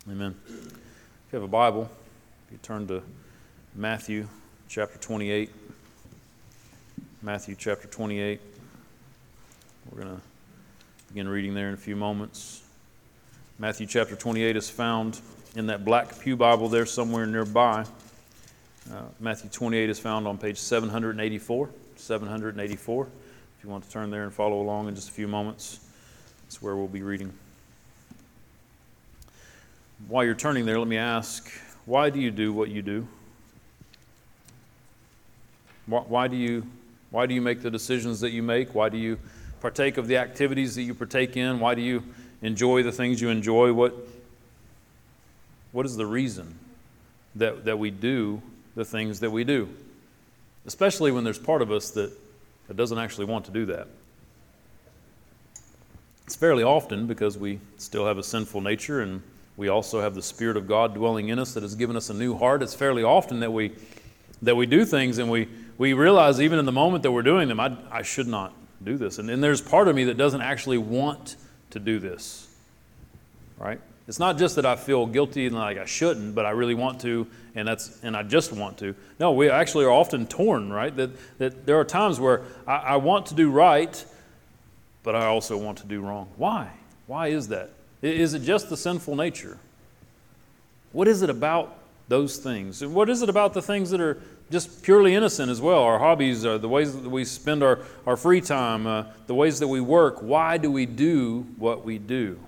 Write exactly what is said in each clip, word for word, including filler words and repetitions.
Amen. If you have a Bible, if you turn to Matthew chapter twenty-eight. Matthew chapter twenty-eight. We're going to begin reading there in a few moments. Matthew chapter twenty-eight is found in that black pew Bible there somewhere nearby. Uh, Matthew twenty-eight is found on page seven hundred eighty-four. seven hundred eighty-four. If you want to turn there and follow along in just a few moments, that's where we'll be reading. While you're turning there, let me ask, why do you do what you do? Why, why do you why do you make the decisions that you make? Why do you partake of the activities that you partake in? Why do you enjoy the things you enjoy? What what is the reason that, that we do the things that we do? Especially when there's part of us that, that doesn't actually want to do that. It's fairly often because we still have a sinful nature, and we also have the Spirit of God dwelling in us that has given us a new heart. It's fairly often that we that we do things and we, we realize even in the moment that we're doing them, I, I should not do this. And then there's part of me that doesn't actually want to do this, right? It's not just that I feel guilty and like I shouldn't, but I really want to, and that's and I just want to. No, we actually are often torn, right? That that there are times where I, I want to do right, but I also want to do wrong. Why? Why is that? Is it just the sinful nature? What is it about those things? And what is it about the things that are just purely innocent as well? Our hobbies, are the ways that we spend our, our free time, uh, the ways that we work. Why do we do what we do?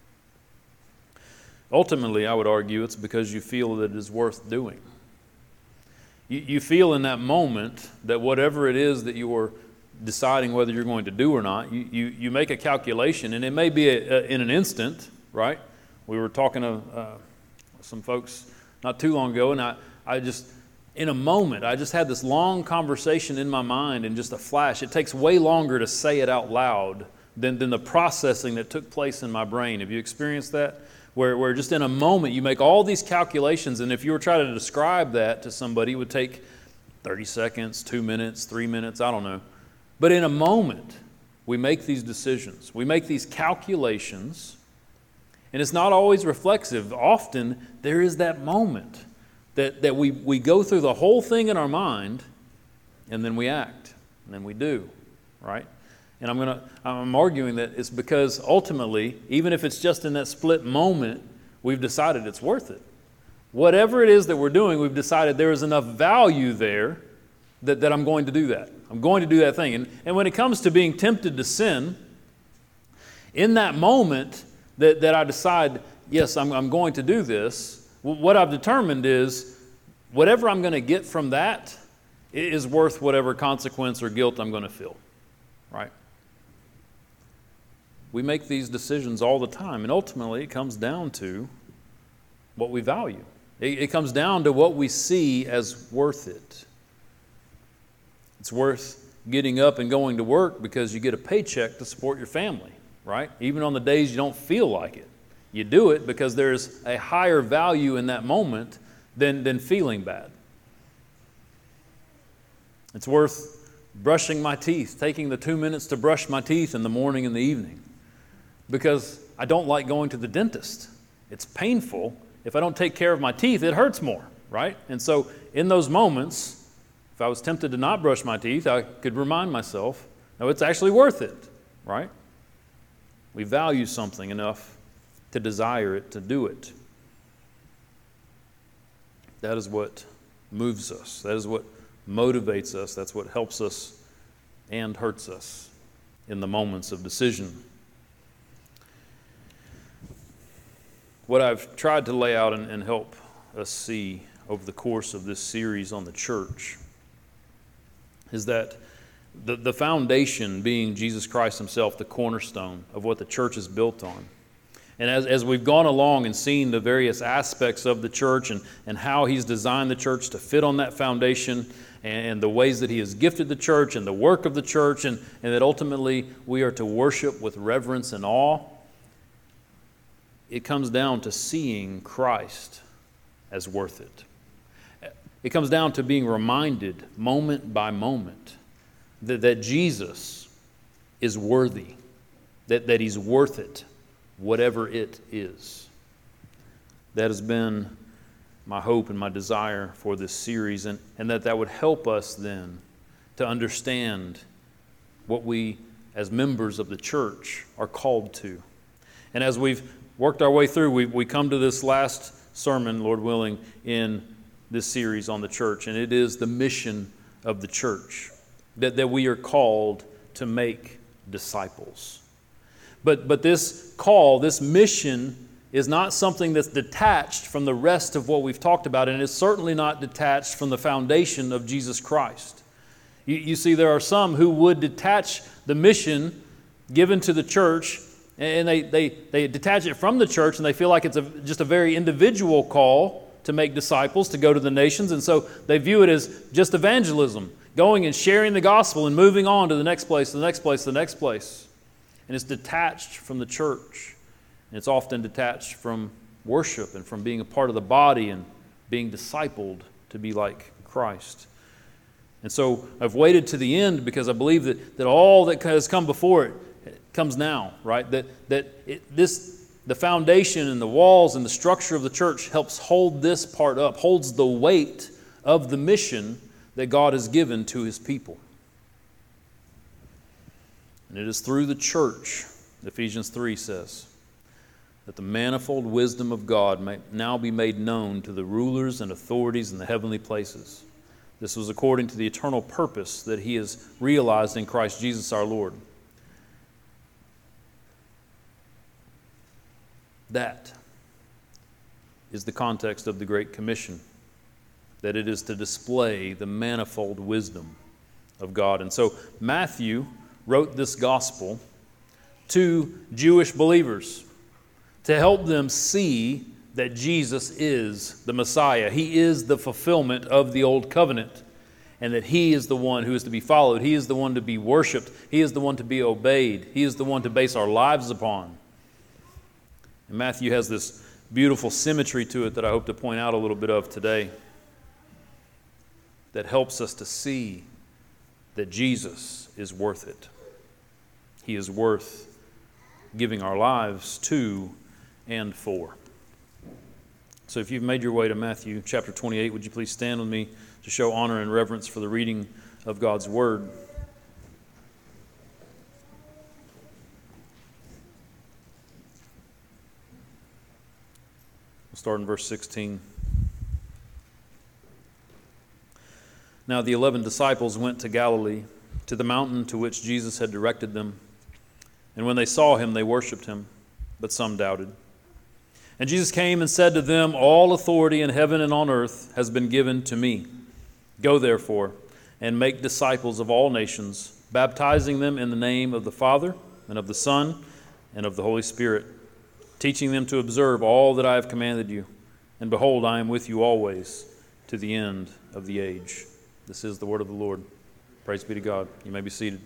Ultimately, I would argue it's because you feel that it is worth doing. You, you feel in that moment that whatever it is that you are deciding whether you're going to do or not, you, you, you make a calculation, and it may be a, a, in an instant, right? We were talking to uh, some folks not too long ago, and I, I just, in a moment, I just had this long conversation in my mind in just a flash. It takes way longer to say it out loud than, than the processing that took place in my brain. Have you experienced that? Where, where just in a moment you make all these calculations, and if you were trying to describe that to somebody, it would take thirty seconds, two minutes, three minutes, I don't know. But in a moment, we make these decisions. We make these calculations, and it's not always reflexive. Often, there is that moment that, that we, we go through the whole thing in our mind, and then we act, and then we do, right? And I'm gonna I'm arguing that it's because ultimately, even if it's just in that split moment, we've decided it's worth it. Whatever it is that we're doing, we've decided there is enough value there that, that I'm going to do that. I'm going to do that thing. And, and when it comes to being tempted to sin, in that moment that, that I decide, yes, I'm, I'm going to do this, what I've determined is whatever I'm going to get from that is worth whatever consequence or guilt I'm going to feel, right? We make these decisions all the time, and ultimately it comes down to what we value. It, it comes down to what we see as worth it. It's worth getting up and going to work because you get a paycheck to support your family, right? Even on the days you don't feel like it. You do it because there's a higher value in that moment than, than feeling bad. It's worth brushing my teeth, taking the two minutes to brush my teeth in the morning and the evening because I don't like going to the dentist. It's painful. If I don't take care of my teeth, it hurts more, right? And so in those moments, if I was tempted to not brush my teeth, I could remind myself, no, it's actually worth it, right? We value something enough to desire it, to do it. That is what moves us. That is what motivates us. That's what helps us and hurts us in the moments of decision. What I've tried to lay out and, and help us see over the course of this series on the church is that the, the foundation being Jesus Christ himself, the cornerstone of what the church is built on. And as, as we've gone along and seen the various aspects of the church and, and how he's designed the church to fit on that foundation and, and the ways that he has gifted the church and the work of the church and, and that ultimately we are to worship with reverence and awe, it comes down to seeing Christ as worth it. It comes down to being reminded moment by moment that, that Jesus is worthy, that, that he's worth it, whatever it is. that has been my hope and my desire for this series, and, and that that would help us then to understand what we as members of the church are called to. And as we've worked our way through, we, we come to this last sermon, Lord willing, in this series on the church, and it is the mission of the church, that, that we are called to make disciples. But, but this call, this mission, is not something that's detached from the rest of what we've talked about, and it's certainly not detached from the foundation of Jesus Christ. You, you see, there are some who would detach the mission given to the church, and they, they, they detach it from the church, and they feel like it's a, just a very individual call to make disciples, to go to the nations, and so they view it as just evangelism, going and sharing the gospel and moving on to the next place, the next place, the next place. And it's detached from the church. And it's often detached from worship and from being a part of the body and being discipled to be like Christ. And so I've waited to the end because I believe that, that all that has come before it comes now, right? That, that it, this, the foundation and the walls and the structure of the church helps hold this part up, holds the weight of the mission that God has given to His people. And it is through the church, Ephesians three says, that the manifold wisdom of God may now be made known to the rulers and authorities in the heavenly places. This was according to the eternal purpose that He has realized in Christ Jesus our Lord. That is the context of the Great Commission, that it is to display the manifold wisdom of God. And so Matthew wrote this gospel to Jewish believers to help them see that Jesus is the Messiah. He is the fulfillment of the Old Covenant, and that He is the one who is to be followed. He is the one to be worshiped. He is the one to be obeyed. He is the one to base our lives upon. And Matthew has this beautiful symmetry to it that I hope to point out a little bit of today, that helps us to see that Jesus is worth it. He is worth giving our lives to and for. So if you've made your way to Matthew chapter twenty-eight, would you please stand with me to show honor and reverence for the reading of God's Word. We'll start in verse sixteen. Now the eleven disciples went to Galilee, to the mountain to which Jesus had directed them. And when they saw Him, they worshipped Him, but some doubted. And Jesus came and said to them, "All authority in heaven and on earth has been given to me. Go therefore and make disciples of all nations, baptizing them in the name of the Father and of the Son and of the Holy Spirit, teaching them to observe all that I have commanded you. And behold, I am with you always to the end of the age." This is the word of the Lord. Praise be to God. You may be seated.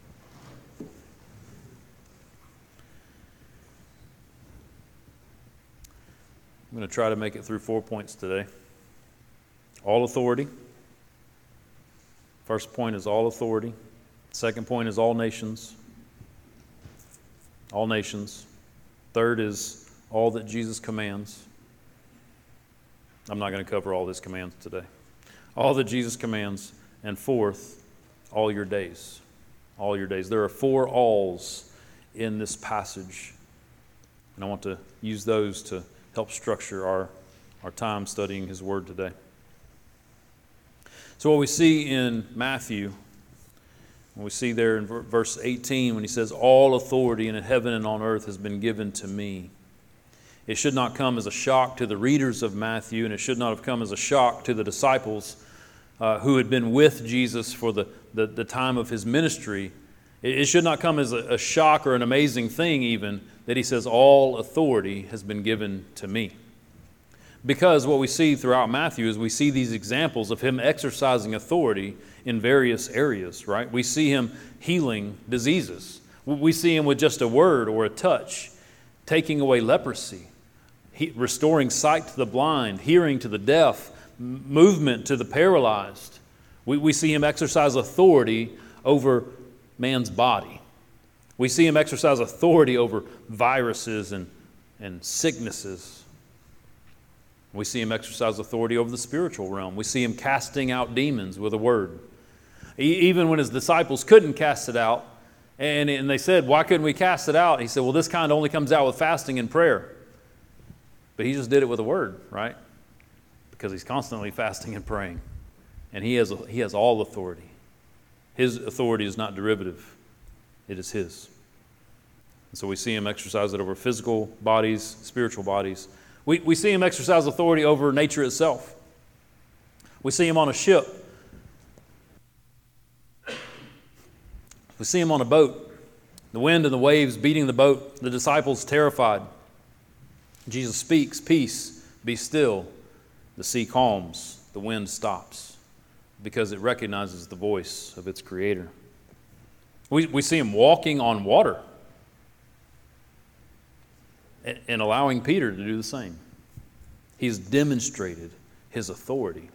I'm going to try to make it through four points today. All authority. First point is all authority. Second point is all nations. All nations. Third is all that Jesus commands. I'm not going to cover all His commands today. All that Jesus commands. And fourth, all your days. All your days. There are four alls in this passage. And I want to use those to help structure our, our time studying His Word today. So what we see in Matthew, when we see there in verse eighteen, when He says, "All authority in heaven and on earth has been given to me," it should not come as a shock to the readers of Matthew, and it should not have come as a shock to the disciples uh, who had been with Jesus for the, the, the time of His ministry. It, it should not come as a, a shock or an amazing thing even that He says, "All authority has been given to me." Because what we see throughout Matthew is we see these examples of Him exercising authority in various areas, right? We see Him healing diseases. We see Him with just a word or a touch, taking away leprosy, he, restoring sight to the blind, hearing to the deaf, movement to the paralyzed. We, we see Him exercise authority over man's body. We see Him exercise authority over viruses and, and sicknesses. We see him exercise authority over the spiritual realm. We see him casting out demons with a word. Even when his disciples couldn't cast it out, and, and they said, why couldn't we cast it out? He said, well, this kind only comes out with fasting and prayer. But he just did it with a word, right? Because he's constantly fasting and praying. And he has, he has all authority. His authority is not derivative. It is his. And so we see him exercise it over physical bodies, spiritual bodies. We, we see him exercise authority over nature itself. We see him on a ship. We see him on a boat. The wind and the waves beating the boat. The disciples terrified. Jesus speaks, peace, be still. The sea calms. The wind stops because it recognizes the voice of its creator. We, we see him walking on water and, and allowing Peter to do the same. He's demonstrated his authority.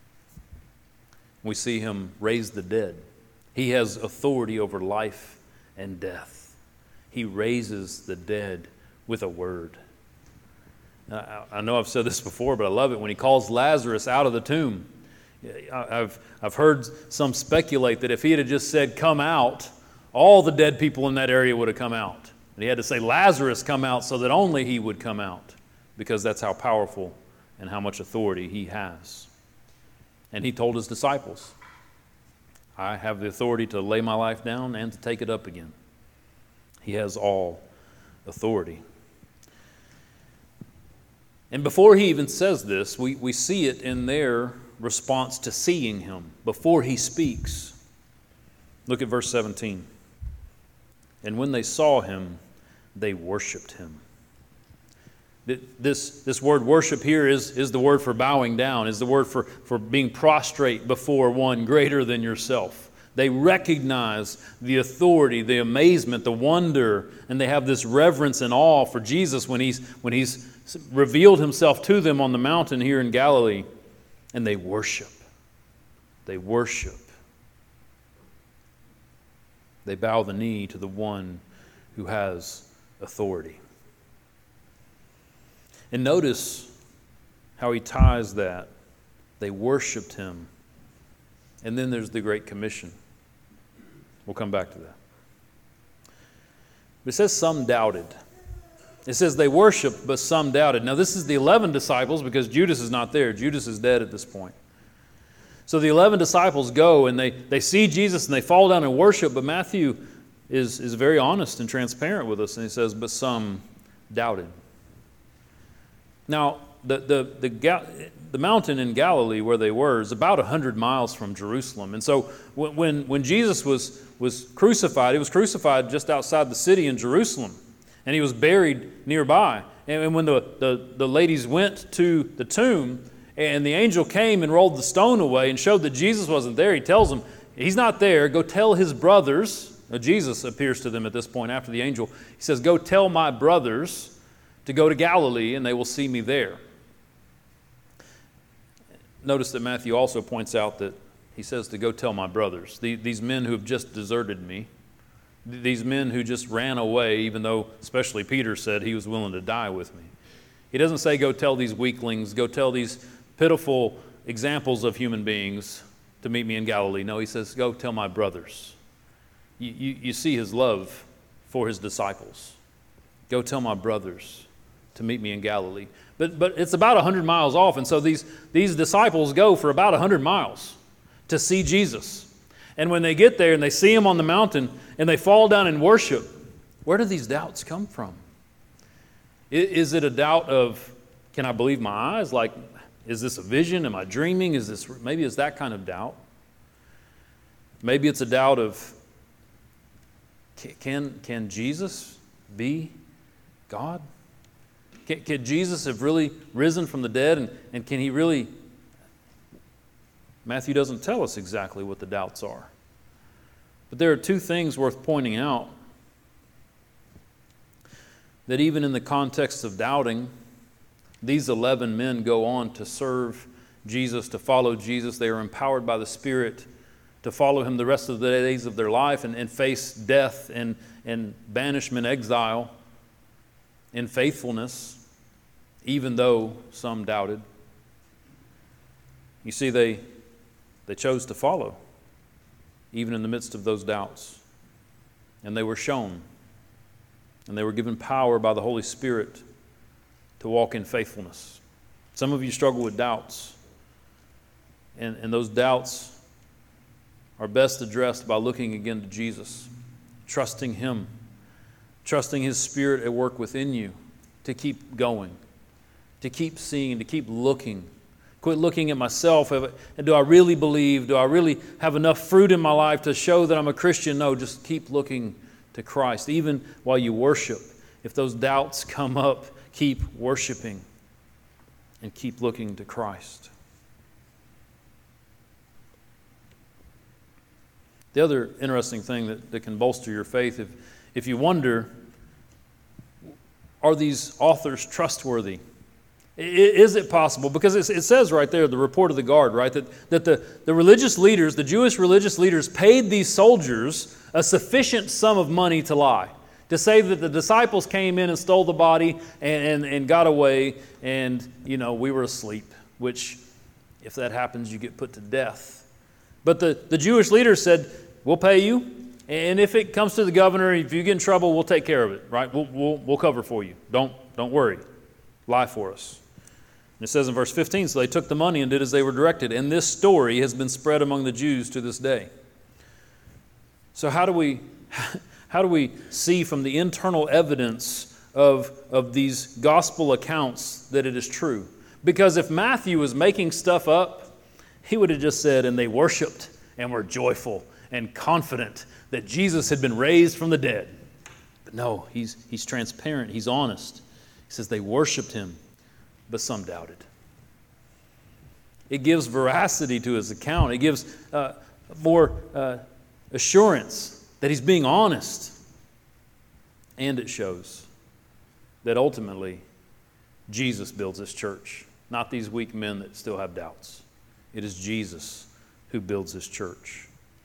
We see him raise the dead. He has authority over life and death. He raises the dead with a word. I, I know I've said this before, but I love it when he calls Lazarus out of the tomb. I've, I've heard some speculate that if he had just said, come out, all the dead people in that area would have come out. And he had to say, Lazarus, come out, so that only he would come out, because that's how powerful and how much authority he has. And he told his disciples, I have the authority to lay my life down and to take it up again. He has all authority. And before he even says this, we, we see it in their response to seeing him before he speaks. Look at verse seventeen. And when they saw him, they worshiped him. This, this word worship here is, is the word for bowing down, is the word for, for being prostrate before one greater than yourself. They recognize the authority, the amazement, the wonder, and they have this reverence and awe for Jesus when he's, when he's revealed himself to them on the mountain here in Galilee. And they worship. They worship. They bow the knee to the one who has authority. And notice how he ties that. They worshiped him. And then there's the Great Commission. We'll come back to that. But it says some doubted. It says they worshiped, but some doubted. Now this is the eleven disciples because Judas is not there. Judas is dead at this point. So the eleven disciples go and they, they see Jesus and they fall down and worship, but Matthew is, is very honest and transparent with us, and he says, but some doubted. Now, the, the, the, the mountain in Galilee where they were is about one hundred miles from Jerusalem. And so when, when Jesus was, was crucified, he was crucified just outside the city in Jerusalem. And he was buried nearby. And when the, the, the ladies went to the tomb and the angel came and rolled the stone away and showed that Jesus wasn't there, he tells them, he's not there. Go tell his brothers. Now, Jesus appears to them at this point after the angel. He says, go tell my brothers to go to Galilee and they will see me there. Notice that Matthew also points out that he says to go tell my brothers, these men who have just deserted me, these men who just ran away, even though especially Peter said he was willing to die with me. He doesn't say go tell these weaklings, go tell these pitiful examples of human beings to meet me in Galilee. No, he says go tell my brothers. You, you, you see his love for his disciples. Go tell my brothers to meet me in Galilee. But, but it's about one hundred miles off, and so these, these disciples go for about one hundred miles to see Jesus. And when they get there and they see him on the mountain and they fall down and worship, where do these doubts come from? Is it a doubt of, can I believe my eyes? Like, is this a vision? Am I dreaming? Is this, maybe it's that kind of doubt. Maybe it's a doubt of, can, can Jesus be God? Can, can Jesus have really risen from the dead? And, and can he really... Matthew doesn't tell us exactly what the doubts are. But there are two things worth pointing out. That even in the context of doubting, these eleven men go on to serve Jesus, to follow Jesus. They are empowered by the Spirit to follow him the rest of the days of their life and, and face death and, and banishment, exile in faithfulness, even though some doubted. You see, they, they chose to follow, even in the midst of those doubts. And they were shown, and they were given power by the Holy Spirit to walk in faithfulness. Some of you struggle with doubts, and, and those doubts are best addressed by looking again to Jesus, trusting Him, trusting His Spirit at work within you to keep going, to keep seeing, to keep looking. Quit looking at myself. And do I really believe? Do I really have enough fruit in my life to show that I'm a Christian? No, just keep looking to Christ. Even while you worship, if those doubts come up, keep worshiping and keep looking to Christ. The other interesting thing that, that can bolster your faith, if, if you wonder, are these authors trustworthy? Is it possible? Because it says right there, the report of the guard, right, that, that the, the religious leaders, the Jewish religious leaders, paid these soldiers a sufficient sum of money to lie. To say that the disciples came in and stole the body and, and, and got away, and, you know, we were asleep, which, if that happens, you get put to death. But the, the Jewish leaders said, we'll pay you, and if it comes to the governor, if you get in trouble, we'll take care of it, right? We'll, we'll, we'll cover for you. Don't, don't worry. Lie for us. And it says in verse fifteen, so they took the money and did as they were directed. And this story has been spread among the Jews to this day. So how do we, how do we see from the internal evidence of, of these gospel accounts that it is true? Because if Matthew was making stuff up, he would have just said, and they worshiped and were joyful and confident that Jesus had been raised from the dead. But no, he's, he's transparent. He's honest. He says they worshiped him, but some doubted. It gives veracity to his account. It gives uh, more uh, assurance that he's being honest. And it shows that ultimately Jesus builds his church, not these weak men that still have doubts. It is Jesus who builds his church.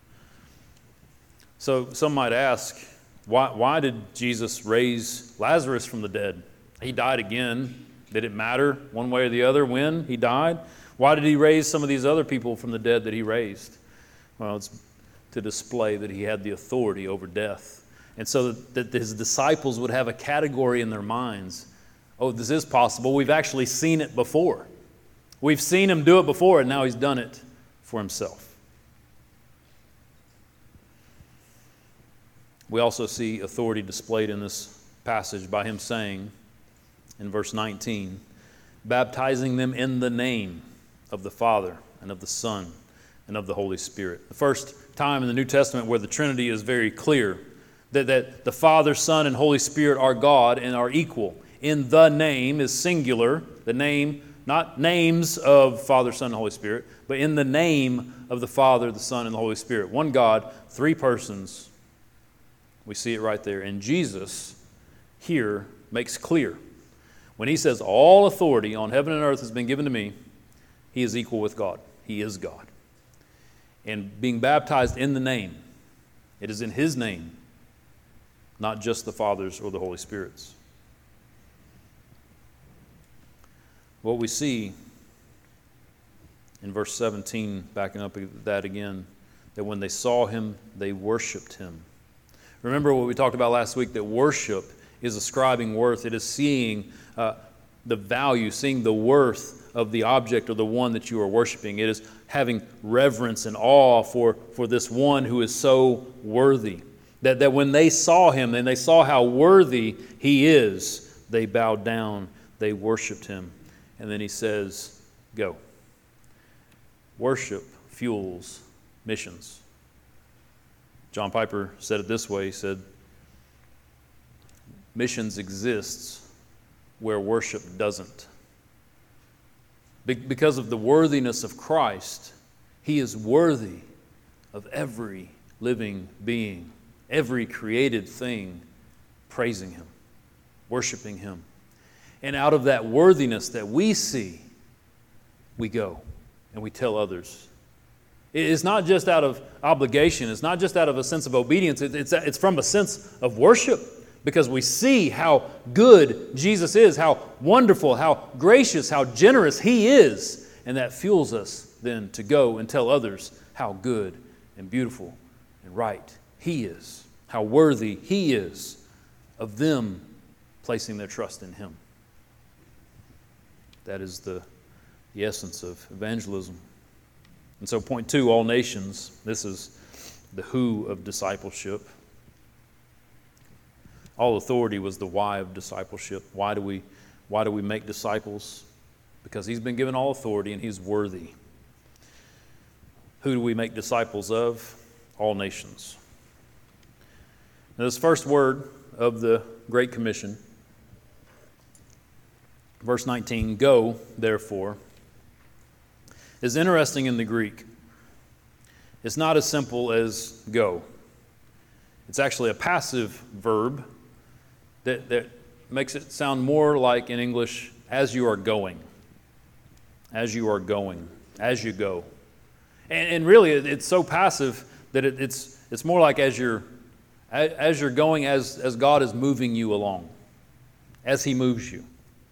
So some might ask, why, why did Jesus raise Lazarus from the dead? He died again. Did it matter one way or the other when he died? Why did he raise some of these other people from the dead that he raised? Well, it's to display that he had the authority over death. And so that his disciples would have a category in their minds. Oh, this is possible. We've actually seen it before. We've seen him do it before, and now he's done it for himself. We also see authority displayed in this passage by him saying, in verse nineteen, baptizing them in the name of the Father and of the Son and of the Holy Spirit. The first time in the New Testament where the Trinity is very clear, that, that the Father, Son, and Holy Spirit are God and are equal. In the name is singular, the name, not names of Father, Son, and Holy Spirit, but in the name of the Father, the Son, and the Holy Spirit. One God, three persons. We see it right there. And Jesus here makes clear, when he says, all authority on heaven and earth has been given to me, he is equal with God. He is God. And being baptized in the name, it is in his name, not just the Father's or the Holy Spirit's. What we see in verse seventeen, backing up that again, that when they saw him, they worshiped him. Remember what we talked about last week, that worship is ascribing worth. It is seeing uh, the value, seeing the worth of the object or the one that you are worshiping. It is having reverence and awe for, for this one who is so worthy. That, that when they saw him and they saw how worthy he is, they bowed down, they worshiped him. And then he says, go. Worship fuels missions. John Piper said it this way. He said, missions exists where worship doesn't. Be- because of the worthiness of Christ, he is worthy of every living being, every created thing praising him, worshiping him. And out of that worthiness that we see, we go and we tell others. It's not just out of obligation. It's not just out of a sense of obedience. It's, it's from a sense of worship, because we see how good Jesus is, how wonderful, how gracious, how generous he is. And that fuels us then to go and tell others how good and beautiful and right He is, how worthy He is of them placing their trust in Him. That is the, the essence of evangelism. And so point two, all nations, this is the who of discipleship. All authority was the why of discipleship. Why do we, why do we make disciples? Because He's been given all authority and He's worthy. Who do we make disciples of? All nations. Now, this first word of the Great Commission, verse nineteen, go, therefore, is interesting in the Greek. It's not as simple as go. It's actually a passive verb that, that makes it sound more like in English, as you are going. As you are going. As you go. And, and really, it's so passive that it, it's it's more like as you're as you're going, as, as God is moving you along, as He moves you.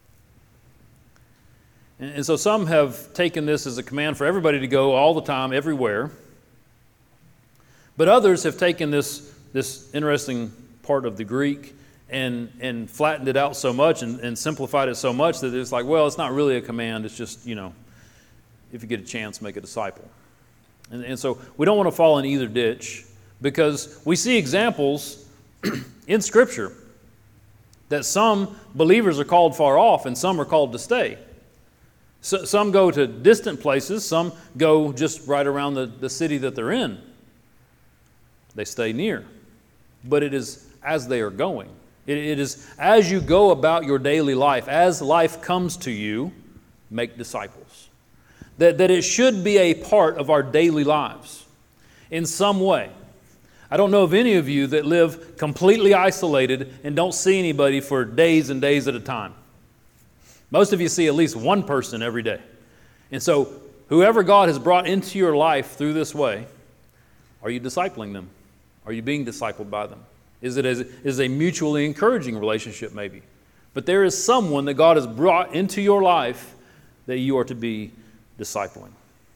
And, and so some have taken this as a command for everybody to go all the time, everywhere. But others have taken this, this interesting part of the Greek and, and flattened it out so much and, and simplified it so much that it's like, well, it's not really a command. It's just, you know, if you get a chance, make a disciple. And, and so we don't want to fall in either ditch, because we see examples in Scripture that some believers are called far off and some are called to stay. So, some go to distant places, some go just right around the, the city that they're in. They stay near. But it is as they are going. It, it is as you go about your daily life, as life comes to you, make disciples. That, that it should be a part of our daily lives in some way. I don't know of any of you that live completely isolated and don't see anybody for days and days at a time. Most of you see at least one person every day. And so whoever God has brought into your life through this way, are you discipling them? Are you being discipled by them? Is it as, is a mutually encouraging relationship maybe? But there is someone that God has brought into your life that you are to be discipling.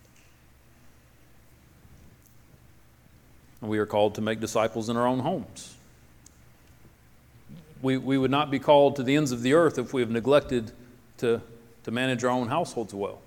We are called to make disciples in our own homes. We, we would not be called to the ends of the earth if we have neglected to, to manage our own households well.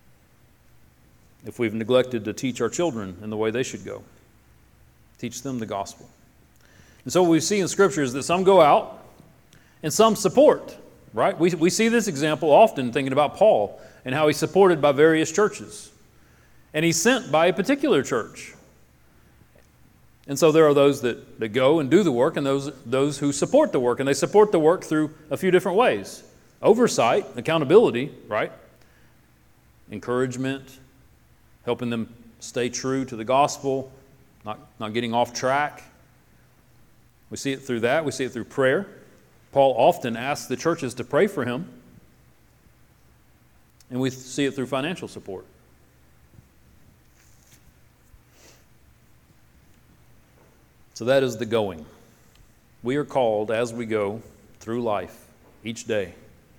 If we've neglected to teach our children in the way they should go. Teach them the gospel. And so what we see in Scripture is that some go out and some support, right? We, we see this example often thinking about Paul and how he's supported by various churches. And he's sent by a particular church. And so there are those that, that go and do the work and those, those who support the work. And they support the work through a few different ways. Oversight, accountability, right? Encouragement, helping them stay true to the gospel, not, not getting off track. We see it through that. We see it through prayer. Paul often asks the churches to pray for him. And we see it through financial support. So that is the going. We are called as we go through life each day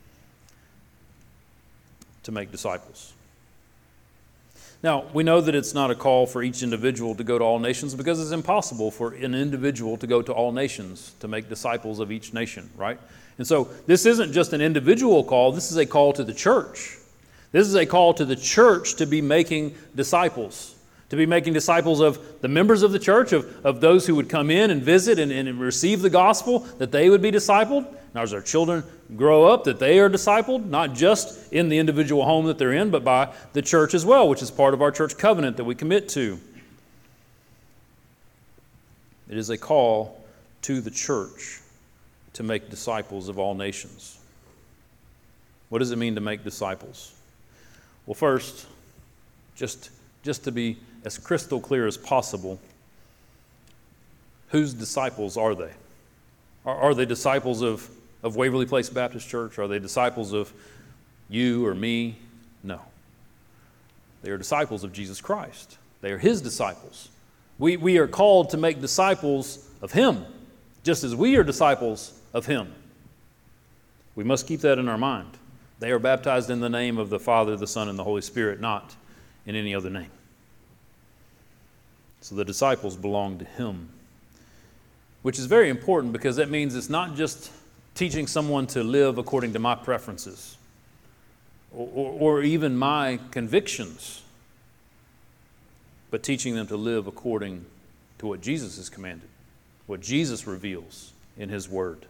to make disciples. Now, we know that it's not a call for each individual to go to all nations because it's impossible for an individual to go to all nations to make disciples of each nation, right? And so this isn't just an individual call, this is a call to the church. This is a call to the church to be making disciples. To be making disciples of the members of the church, of, of those who would come in and visit and, and receive the gospel, that they would be discipled. Now, as our children grow up, that they are discipled, not just in the individual home that they're in, but by the church as well, which is part of our church covenant that we commit to. It is a call to the church to make disciples of all nations. What does it mean to make disciples? Well, first, just, just to be as crystal clear as possible, whose disciples are they? Are, are they disciples of, of Waverly Place Baptist Church? Are they disciples of you or me? No. They are disciples of Jesus Christ. They are His disciples. We, we are called to make disciples of Him, just as we are disciples of Him. We must keep that in our mind. They are baptized in the name of the Father, the Son, and the Holy Spirit, not in any other name. So the disciples belong to him, which is very important because that means it's not just teaching someone to live according to my preferences or, or, or even my convictions, but teaching them to live according to what Jesus has commanded, what Jesus reveals in his word.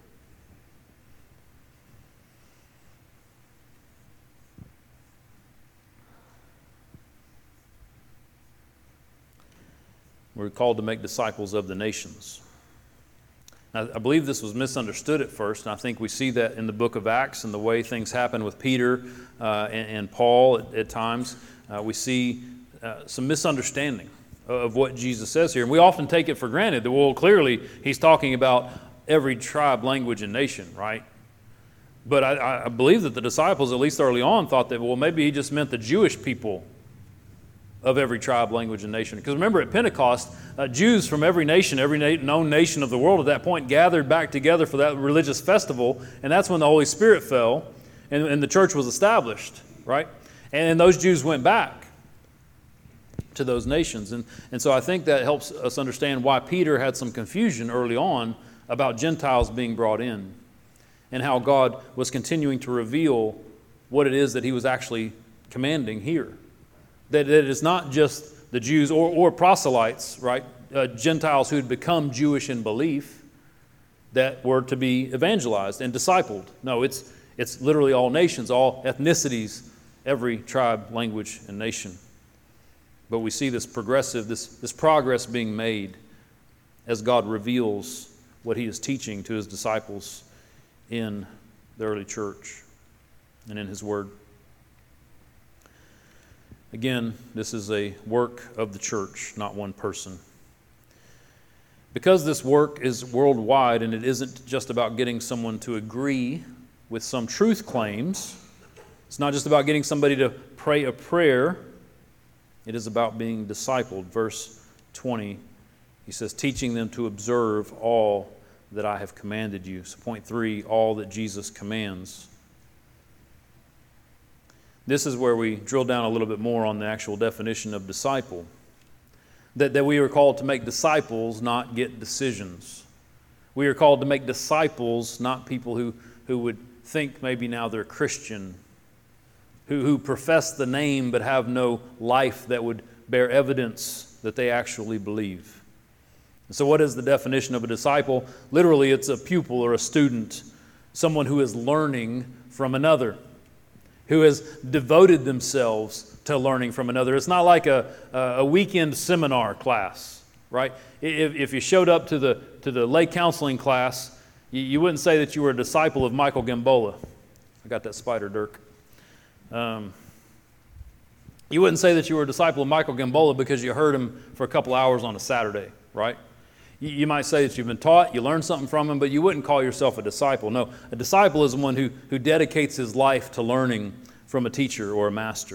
We're called to make disciples of the nations. Now, I believe this was misunderstood at first, and I think we see that in the book of Acts and the way things happen with Peter uh, and, and Paul at, at times. Uh, we see uh, some misunderstanding of what Jesus says here. And we often take it for granted that, well, clearly he's talking about every tribe, language, and nation, right? But I, I believe that the disciples, at least early on, thought that, well, maybe he just meant the Jewish people of every tribe, language, and nation. Because remember, at Pentecost, uh, Jews from every nation, every na- known nation of the world at that point gathered back together for that religious festival, and that's when the Holy Spirit fell, and, and the church was established, right? And, and those Jews went back to those nations. And, and so I think that helps us understand why Peter had some confusion early on about Gentiles being brought in, and how God was continuing to reveal what it is that he was actually commanding here. That it is not just the Jews or, or proselytes, right? Uh, Gentiles who had become Jewish in belief that were to be evangelized and discipled. No, it's it's literally all nations, all ethnicities, every tribe, language, and nation. But we see this progressive, this, this progress being made as God reveals what he is teaching to his disciples in the early church and in his word. Again, this is a work of the church, not one person. Because this work is worldwide and it isn't just about getting someone to agree with some truth claims, it's not just about getting somebody to pray a prayer, it is about being discipled. Verse twenty, he says, teaching them to observe all that I have commanded you. So point three, all that Jesus commands. This is where we drill down a little bit more on the actual definition of disciple. That, that we are called to make disciples, not get decisions. We are called to make disciples, not people who, who would think maybe now they're Christian, who, who profess the name but have no life that would bear evidence that they actually believe. And so what is the definition of a disciple? Literally, it's a pupil or a student, someone who is learning from another, who has devoted themselves to learning from another. It's not like a, a weekend seminar class, right? If, if you showed up to the, to the lay counseling class, you, you wouldn't say that you were a disciple of Michael Gambola. I got that spider, Dirk. Um, you wouldn't say that you were a disciple of Michael Gambola because you heard him for a couple hours on a Saturday, right? You, you might say that you've been taught, you learned something from him, but you wouldn't call yourself a disciple. No, a disciple is one who, who dedicates his life to learning from a teacher or a master.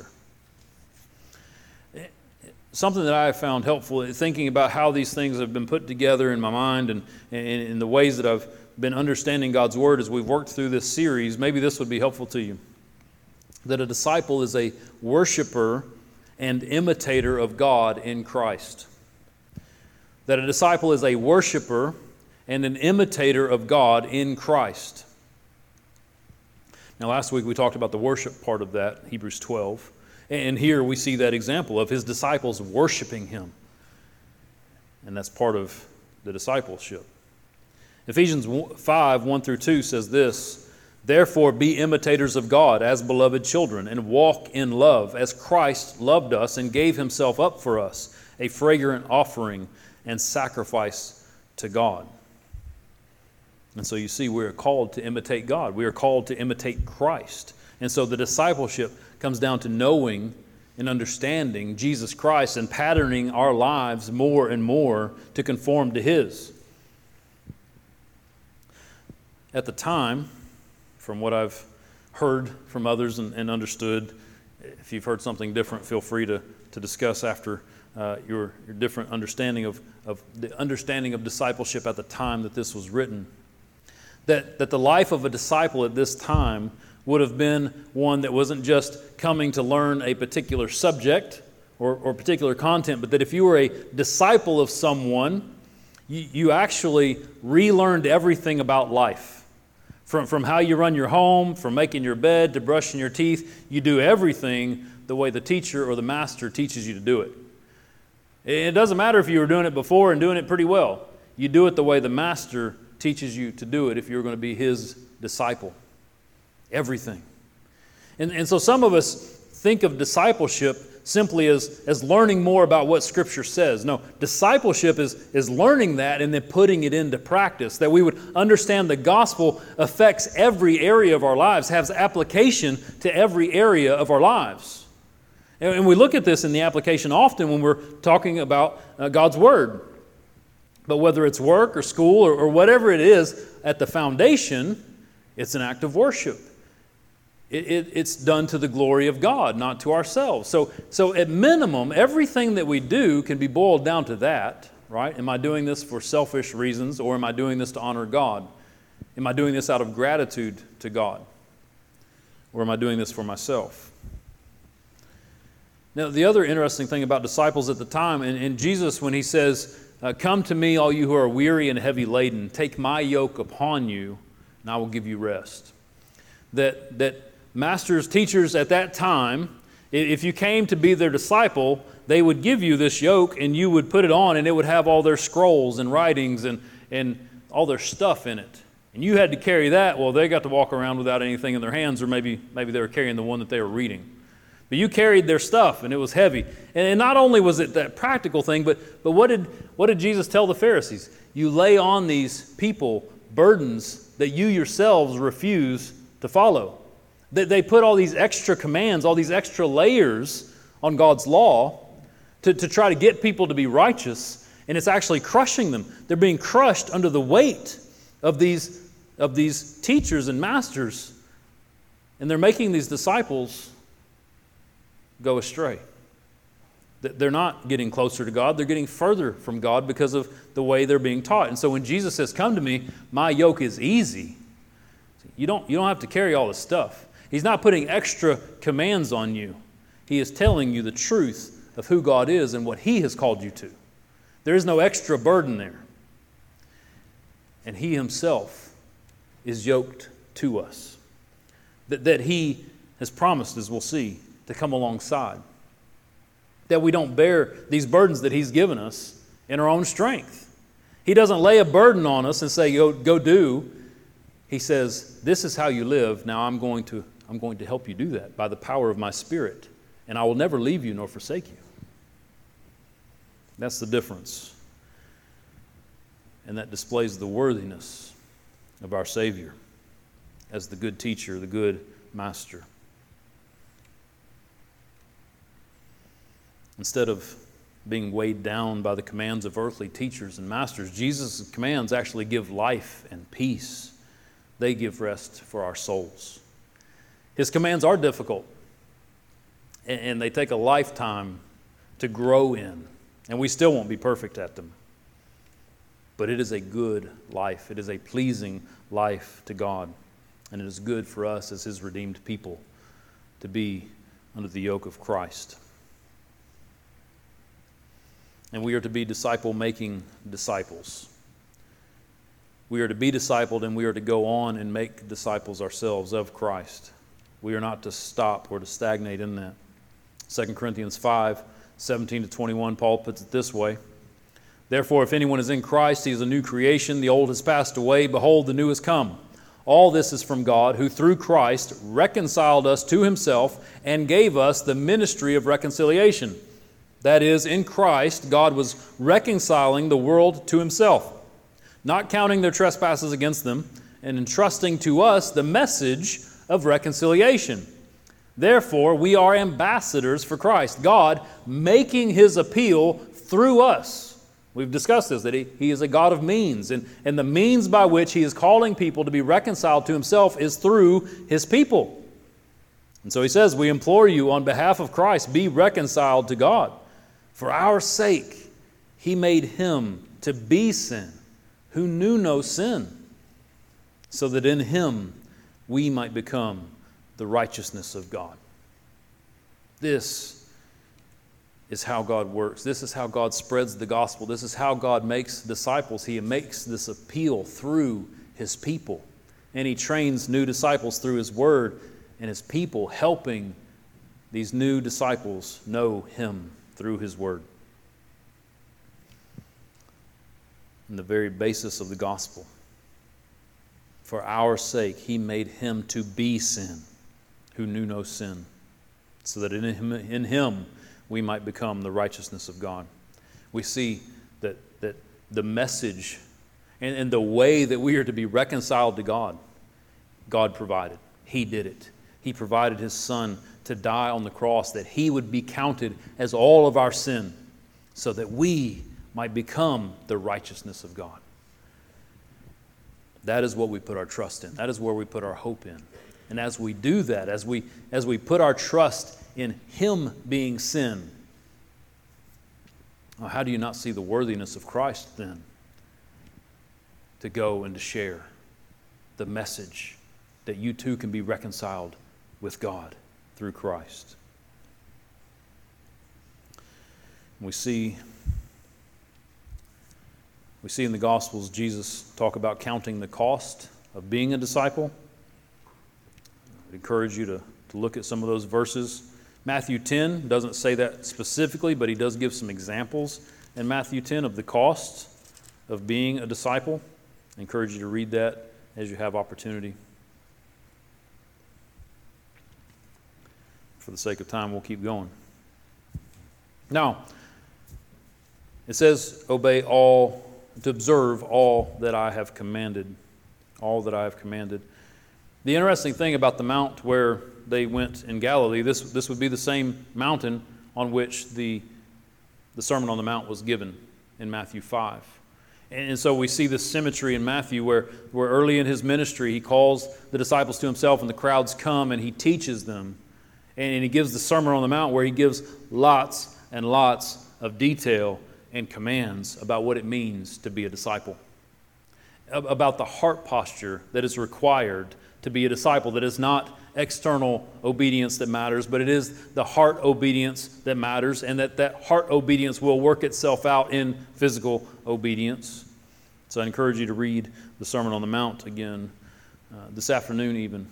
Something that I have found helpful in thinking about how these things have been put together in my mind and in the ways that I've been understanding God's Word as we've worked through this series, maybe this would be helpful to you. That a disciple is a worshiper and imitator of God in Christ. That a disciple is a worshiper and an imitator of God in Christ. Now, last week we talked about the worship part of that, Hebrews twelve. And here we see that example of his disciples worshiping him. And that's part of the discipleship. Ephesians five, one through two says this, therefore be imitators of God as beloved children, and walk in love as Christ loved us and gave himself up for us, a fragrant offering and sacrifice to God. And so you see, we are called to imitate God. We are called to imitate Christ. And so the discipleship comes down to knowing and understanding Jesus Christ and patterning our lives more and more to conform to his. At the time, from what I've heard from others and, and understood, if you've heard something different, feel free to, to discuss after uh, your, your different understanding of, of the understanding of discipleship at the time that this was written. That, that the life of a disciple at this time would have been one that wasn't just coming to learn a particular subject or, or particular content, but that if you were a disciple of someone, you, you actually relearned everything about life. From, from how you run your home, from making your bed to brushing your teeth, you do everything the way the teacher or the master teaches you to do it. It doesn't matter if you were doing it before and doing it pretty well. You do it the way the master teaches you to do it if you're going to be his disciple. Everything. And, and so some of us think of discipleship simply as, as learning more about what Scripture says. No, discipleship is, is learning that and then putting it into practice, that we would understand the gospel affects every area of our lives, has application to every area of our lives. And, and we look at this in the application often when we're talking about uh, God's Word. But whether it's work or school or, or whatever it is, at the foundation, it's an act of worship. It, it, it's done to the glory of God, not to ourselves. So, so at minimum, everything that we do can be boiled down to that, right? Am I doing this for selfish reasons, or am I doing this to honor God? Am I doing this out of gratitude to God? Or am I doing this for myself? Now, the other interesting thing about disciples at the time, and, and Jesus, when he says, uh, "Come to me, all you who are weary and heavy laden, take my yoke upon you, and I will give you rest." That, that masters, teachers at that time, if you came to be their disciple, they would give you this yoke and you would put it on, and it would have all their scrolls and writings and, and all their stuff in it. And you had to carry that. Well, they got to walk around without anything in their hands, or maybe, maybe they were carrying the one that they were reading. But you carried their stuff, and it was heavy. And not only was it that practical thing, but, but what did, what did Jesus tell the Pharisees? You lay on these people burdens that you yourselves refuse to follow. They put all these extra commands, all these extra layers on God's law to, to try to get people to be righteous, and it's actually crushing them. They're being crushed under the weight of these, of these teachers and masters, and they're making these disciples go astray. They're not getting closer to God, they're getting further from God because of the way they're being taught. And so when Jesus says, "Come to me, my yoke is easy," You don't, you don't have to carry all this stuff. He's not putting extra commands on you. He is telling you the truth of who God is and what He has called you to. There is no extra burden there. And He Himself is yoked to us. That, that He has promised, as we'll see, to come alongside. That we don't bear these burdens that He's given us in our own strength. He doesn't lay a burden on us and say, go, go do. He says, "This is how you live. Now I'm going to, I'm going to help you do that by the power of my Spirit, and I will never leave you nor forsake you." That's the difference. And that displays the worthiness of our Savior as the good teacher, the good master. Instead of being weighed down by the commands of earthly teachers and masters, Jesus' commands actually give life and peace. They give rest for our souls. His commands are difficult, and they take a lifetime to grow in, and we still won't be perfect at them. But it is a good life. It is a pleasing life to God, and it is good for us as His redeemed people to be under the yoke of Christ. And we are to be disciple-making disciples. We are to be discipled, and we are to go on and make disciples ourselves of Christ. We are not to stop or to stagnate in that. Second Corinthians five, seventeen to twenty-one, Paul puts it this way: "Therefore, if anyone is in Christ, he is a new creation. The old has passed away. Behold, the new has come. All this is from God, who through Christ reconciled us to Himself and gave us the ministry of reconciliation." That is, in Christ, God was reconciling the world to Himself, not counting their trespasses against them, and entrusting to us the message of reconciliation. Therefore, we are ambassadors for Christ, God making His appeal through us. We've discussed this, that He, he is a God of means, and, and the means by which He is calling people to be reconciled to Himself is through His people. And so He says, "We implore you on behalf of Christ, be reconciled to God. For our sake, He made Him to be sin, who knew no sin, so that in Him we might become the righteousness of God." This is how God works. This is how God spreads the gospel. This is how God makes disciples. He makes this appeal through His people. And He trains new disciples through His Word and His people, helping these new disciples know Him through His Word. And the very basis of the gospel. For our sake, He made Him to be sin, who knew no sin, so that in Him, in Him we might become the righteousness of God. We see that, that the message and, and the way that we are to be reconciled to God, God provided. He did it. He provided His Son to die on the cross, that He would be counted as all of our sin, so that we might become the righteousness of God. That is what we put our trust in. That is where we put our hope in. And as we do that, as we, as we put our trust in Him being sin, well, how do you not see the worthiness of Christ then to go and to share the message that you too can be reconciled with God through Christ? We see, we see in the Gospels Jesus talk about counting the cost of being a disciple. I would encourage you to, to look at some of those verses. Matthew ten doesn't say that specifically, but he does give some examples in Matthew ten of the cost of being a disciple. I encourage you to read that as you have opportunity. For the sake of time, we'll keep going. Now, it says, obey all, to observe all that I have commanded. All that I have commanded. The interesting thing about the mount where they went in Galilee, this, this would be the same mountain on which the, the Sermon on the Mount was given in Matthew five. And, and so we see this symmetry in Matthew where, where early in his ministry he calls the disciples to himself and the crowds come and he teaches them. And, and he gives the Sermon on the Mount where he gives lots and lots of detail and commands about what it means to be a disciple. About the heart posture that is required to be a disciple, that is not external obedience that matters, but it is the heart obedience that matters, and that that heart obedience will work itself out in physical obedience. So I encourage you to read the Sermon on the Mount again uh, this afternoon even.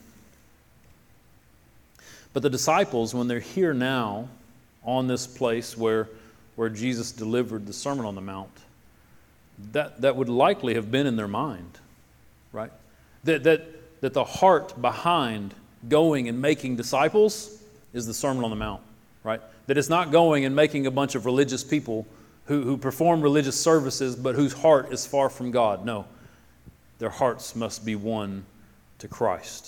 But the disciples, when they're here now on this place where, where Jesus delivered the Sermon on the Mount, that, that would likely have been in their mind, right? That, that that the heart behind going and making disciples is the Sermon on the Mount, right? That it's not going and making a bunch of religious people who, who perform religious services but whose heart is far from God. No, their hearts must be one to Christ.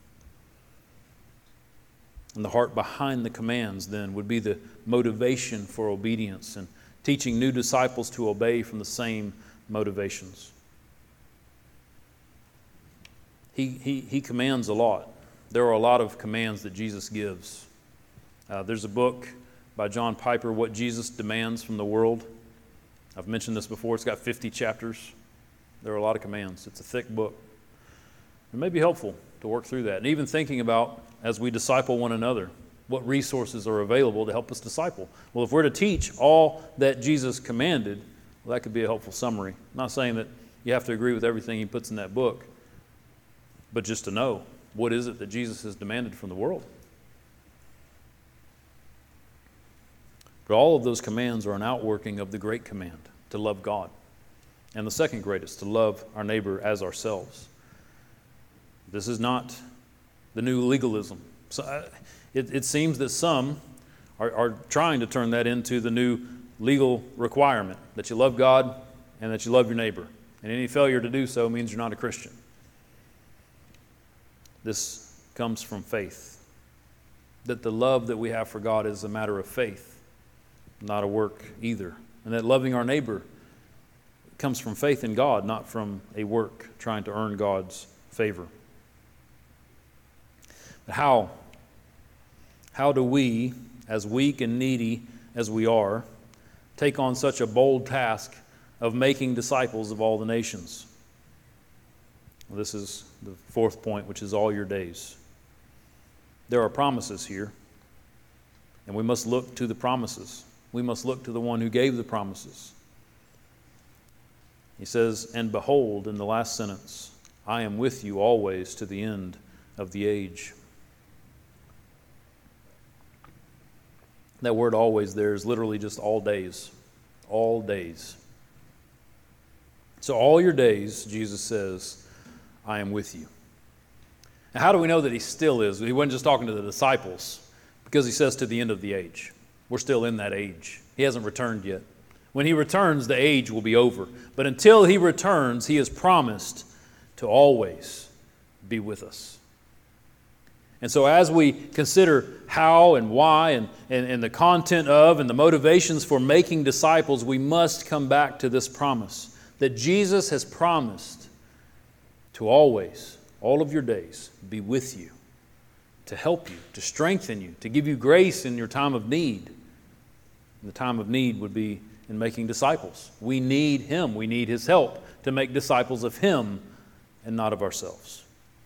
And the heart behind the commands then would be the motivation for obedience and teaching new disciples to obey from the same motivations. He, he, he commands a lot. There are a lot of commands that Jesus gives. Uh, there's a book by John Piper, What Jesus Demands from the World. I've mentioned this before. It's got fifty chapters. There are a lot of commands. It's a thick book. It may be helpful to work through that. And even thinking about, as we disciple one another, what resources are available to help us disciple. Well, if we're to teach all that Jesus commanded, well, that could be a helpful summary. I'm not saying that you have to agree with everything he puts in that book, but just to know, what is it that Jesus has demanded from the world? But all of those commands are an outworking of the great command, to love God. And the second greatest, to love our neighbor as ourselves. This is not the new legalism. So uh, it, it seems that some are, are trying to turn that into the new legal requirement, that you love God and that you love your neighbor. And any failure to do so means you're not a Christian. This comes from faith. That the love that we have for God is a matter of faith, not a work either. And that loving our neighbor comes from faith in God, not from a work trying to earn God's favor. But how? How do we, as weak and needy as we are, take on such a bold task of making disciples of all the nations? Well, this is the fourth point, which is all your days. There are promises here, and we must look to the promises. We must look to the one who gave the promises. He says, and behold, in the last sentence, I am with you always to the end of the age. That word always there is literally just all days. All days. So all your days, Jesus says, I am with you. Now, how do we know that he still is? He wasn't just talking to the disciples, because he says to the end of the age. We're still in that age. He hasn't returned yet. When he returns, the age will be over. But until he returns, he has promised to always be with us. And so as we consider how and why and, and, and the content of and the motivations for making disciples, we must come back to this promise that Jesus has promised to always, all of your days, be with you, to help you, to strengthen you, to give you grace in your time of need. And the time of need would be in making disciples. We need Him. We need His help to make disciples of Him and not of ourselves.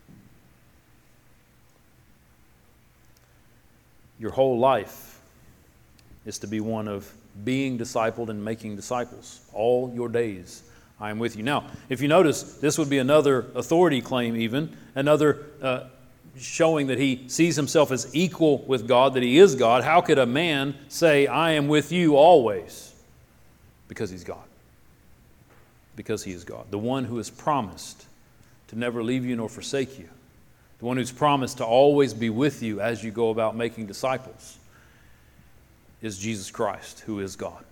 Your whole life is to be one of being discipled and making disciples. All your days, I am with you. Now, if you notice, this would be another authority claim even, another uh, showing that he sees himself as equal with God, that he is God. How could a man say, I am with you always? Because he's God. Because he is God. The one who has promised to never leave you nor forsake you. The one who's promised to always be with you as you go about making disciples is Jesus Christ, who is God.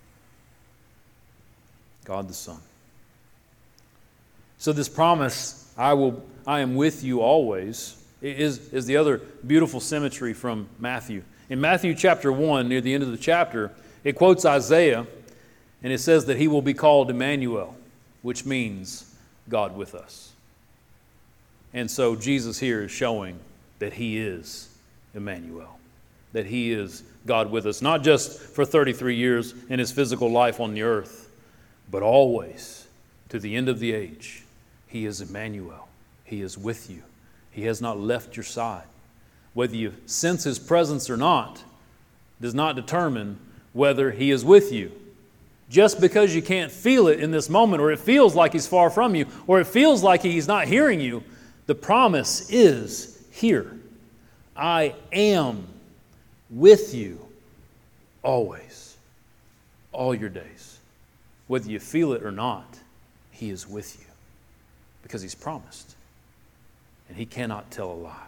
God the Son. So this promise, I will, I am with you always, is, is the other beautiful symmetry from Matthew. In Matthew chapter one, near the end of the chapter, it quotes Isaiah, and it says that he will be called Emmanuel, which means God with us. And so Jesus here is showing that he is Emmanuel, that he is God with us, not just for thirty-three years in his physical life on the earth, but always to the end of the age. He is Emmanuel. He is with you. He has not left your side. Whether you sense his presence or not does not determine whether he is with you. Just because you can't feel it in this moment, or it feels like he's far from you, or it feels like he's not hearing you, the promise is here. I am with you always, all your days. Whether you feel it or not, he is with you because he's promised. And he cannot tell a lie.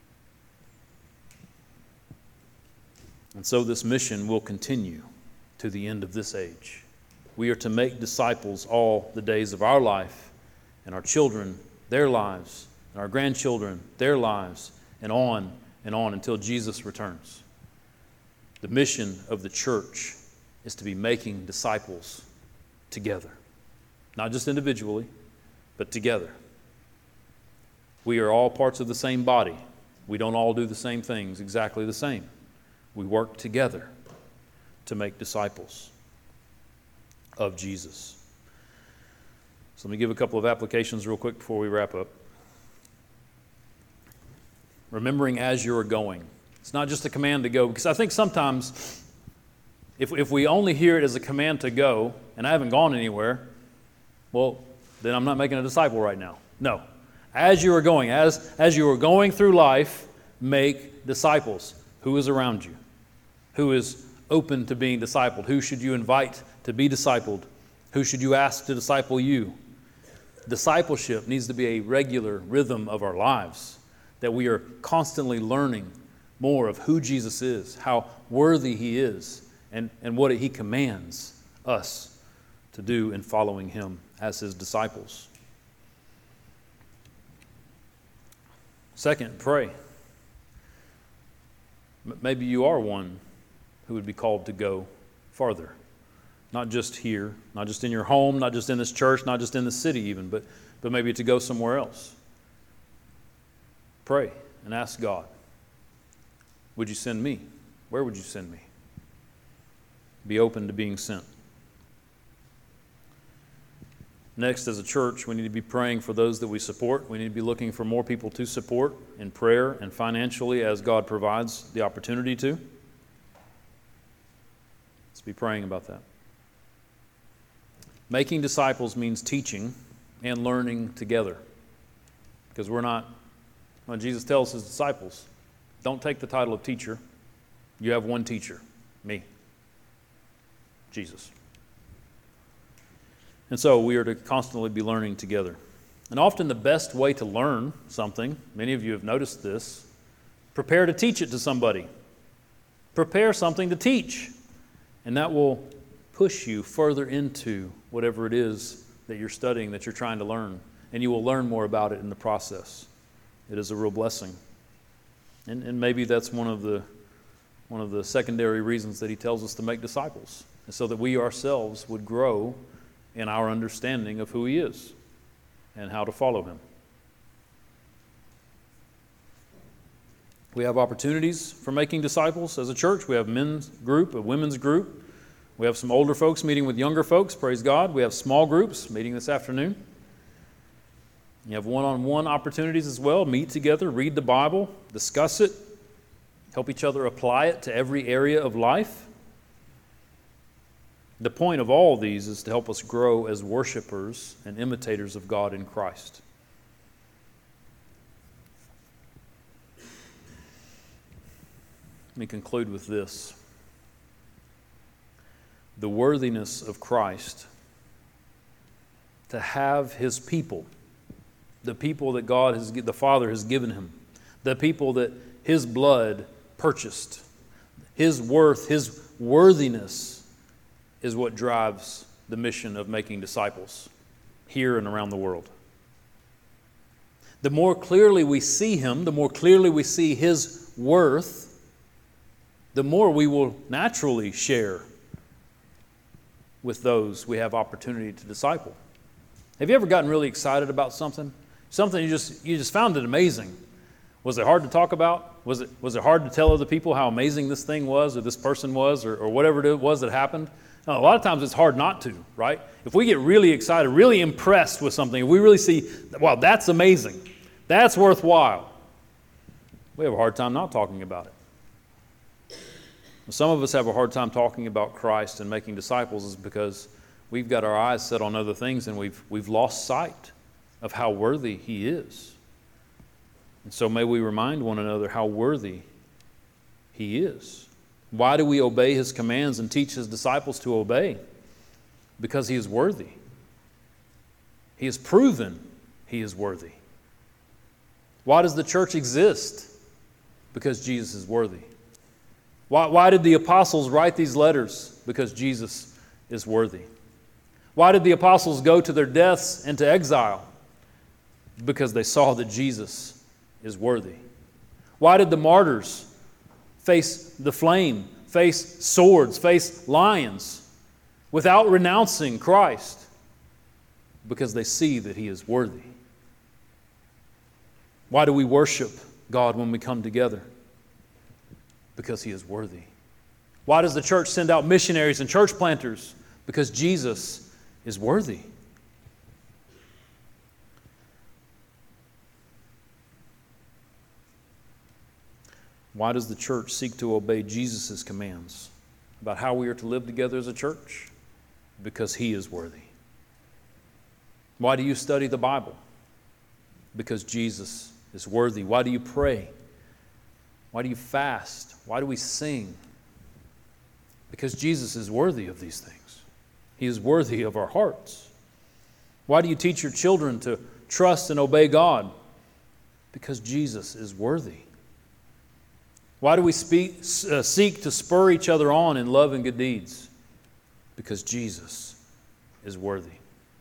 And so this mission will continue to the end of this age. We are to make disciples all the days of our life, and our children, their lives, and our grandchildren, their lives, and on and on until Jesus returns. The mission of the church is to be making disciples together. Not just individually, but together. We are all parts of the same body. We don't all do the same things exactly the same. We work together to make disciples of Jesus. So let me give a couple of applications real quick before we wrap up. Remembering as you're going. It's not just a command to go, because I think sometimes if, if we only hear it as a command to go, and I haven't gone anywhere, well, then I'm not making a disciple right now. No. As you are going, as, as you are going through life, make disciples. Who is around you? Who is open to being discipled? Who should you invite to be discipled? Who should you ask to disciple you? Discipleship needs to be a regular rhythm of our lives, that we are constantly learning more of who Jesus is, how worthy he is, and, and what he commands us to do in following him as his disciples. Second, pray. Maybe you are one who would be called to go farther. Not just here, not just in your home, not just in this church, not just in the city even, but, but maybe to go somewhere else. Pray and ask God, would you send me? Where would you send me? Be open to being sent. Next, as a church, we need to be praying for those that we support. We need to be looking for more people to support in prayer and financially as God provides the opportunity to. Let's be praying about that. Making disciples means teaching and learning together. Because we're not, when Jesus tells his disciples, don't take the title of teacher. You have one teacher, me, Jesus. And so we are to constantly be learning together. And often the best way to learn something, many of you have noticed this, prepare to teach it to somebody. Prepare something to teach. And that will push you further into whatever it is that you're studying, that you're trying to learn. And you will learn more about it in the process. It is a real blessing. And, and maybe that's one of the one of the secondary reasons that he tells us to make disciples, so that we ourselves would grow in our understanding of who he is and how to follow him. We have opportunities for making disciples as a church. We have a men's group, a women's group. We have some older folks meeting with younger folks, praise God. We have small groups meeting this afternoon. You have one-on-one opportunities as well. Meet together, read the Bible, discuss it, help each other apply it to every area of life. The point of all of these is to help us grow as worshipers and imitators of God in Christ. Let me conclude with this. The worthiness of Christ to have his people, the people that God has, the Father has given him, the people that his blood purchased, his worth, his worthiness is what drives the mission of making disciples here and around the world. The more clearly we see him, the more clearly we see his worth, the more we will naturally share with those we have opportunity to disciple. Have you ever gotten really excited about something? Something you just you just found it amazing. Was it hard to talk about? Was it was it hard to tell other people how amazing this thing was, or this person was, or, or whatever it was that happened? Now, a lot of times it's hard not to, right? If we get really excited, really impressed with something, if we really see, wow, that's amazing, that's worthwhile, we have a hard time not talking about it. Some of us have a hard time talking about Christ and making disciples is because we've got our eyes set on other things and we've we've lost sight of how worthy he is. And so may we remind one another how worthy he is. Why do we obey his commands and teach his disciples to obey? Because he is worthy. He has proven he is worthy. Why does the church exist? Because Jesus is worthy. Why, why did the apostles write these letters? Because Jesus is worthy. Why did the apostles go to their deaths and to exile? Because they saw that Jesus is worthy. Why did the martyrs face the flame, face swords, face lions without renouncing Christ? Because they see that he is worthy. Why do we worship God when we come together? Because he is worthy. Why does the church send out missionaries and church planters? Because Jesus is worthy. Why does the church seek to obey Jesus' commands about how we are to live together as a church? Because he is worthy. Why do you study the Bible? Because Jesus is worthy. Why do you pray? Why do you fast? Why do we sing? Because Jesus is worthy of these things. He is worthy of our hearts. Why do you teach your children to trust and obey God? Because Jesus is worthy. Why do we speak, uh, seek to spur each other on in love and good deeds? Because Jesus is worthy.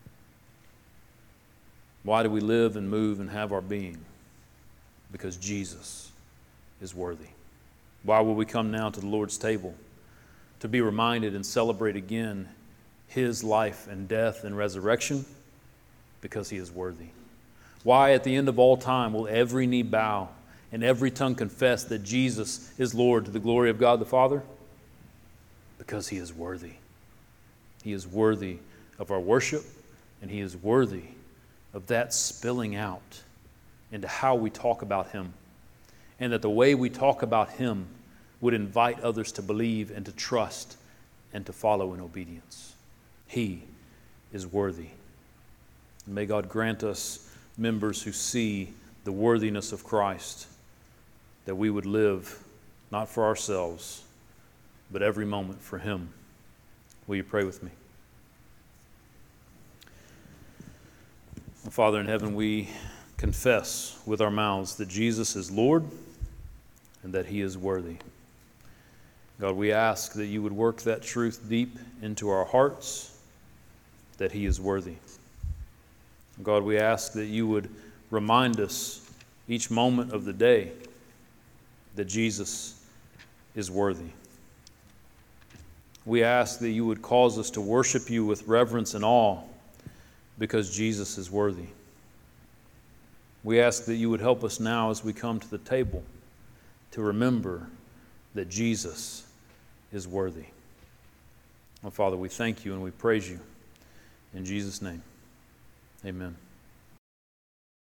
Why do we live and move and have our being? Because Jesus is worthy. Why will we come now to the Lord's table? To be reminded and celebrate again his life and death and resurrection? Because he is worthy. Why at the end of all time will every knee bow and every tongue confess that Jesus is Lord to the glory of God the Father? Because he is worthy. He is worthy of our worship, and he is worthy of that spilling out into how we talk about him. And that the way we talk about him would invite others to believe and to trust and to follow in obedience. He is worthy. And may God grant us members who see the worthiness of Christ, that we would live not for ourselves, but every moment for Him. Will you pray with me? Father in heaven, we confess with our mouths that Jesus is Lord and that He is worthy. God, we ask that you would work that truth deep into our hearts, that He is worthy. God, we ask that you would remind us each moment of the day that Jesus is worthy. We ask that you would cause us to worship you with reverence and awe because Jesus is worthy. We ask that you would help us now as we come to the table to remember that Jesus is worthy. Oh, Father, we thank you and we praise you. In Jesus' name, amen.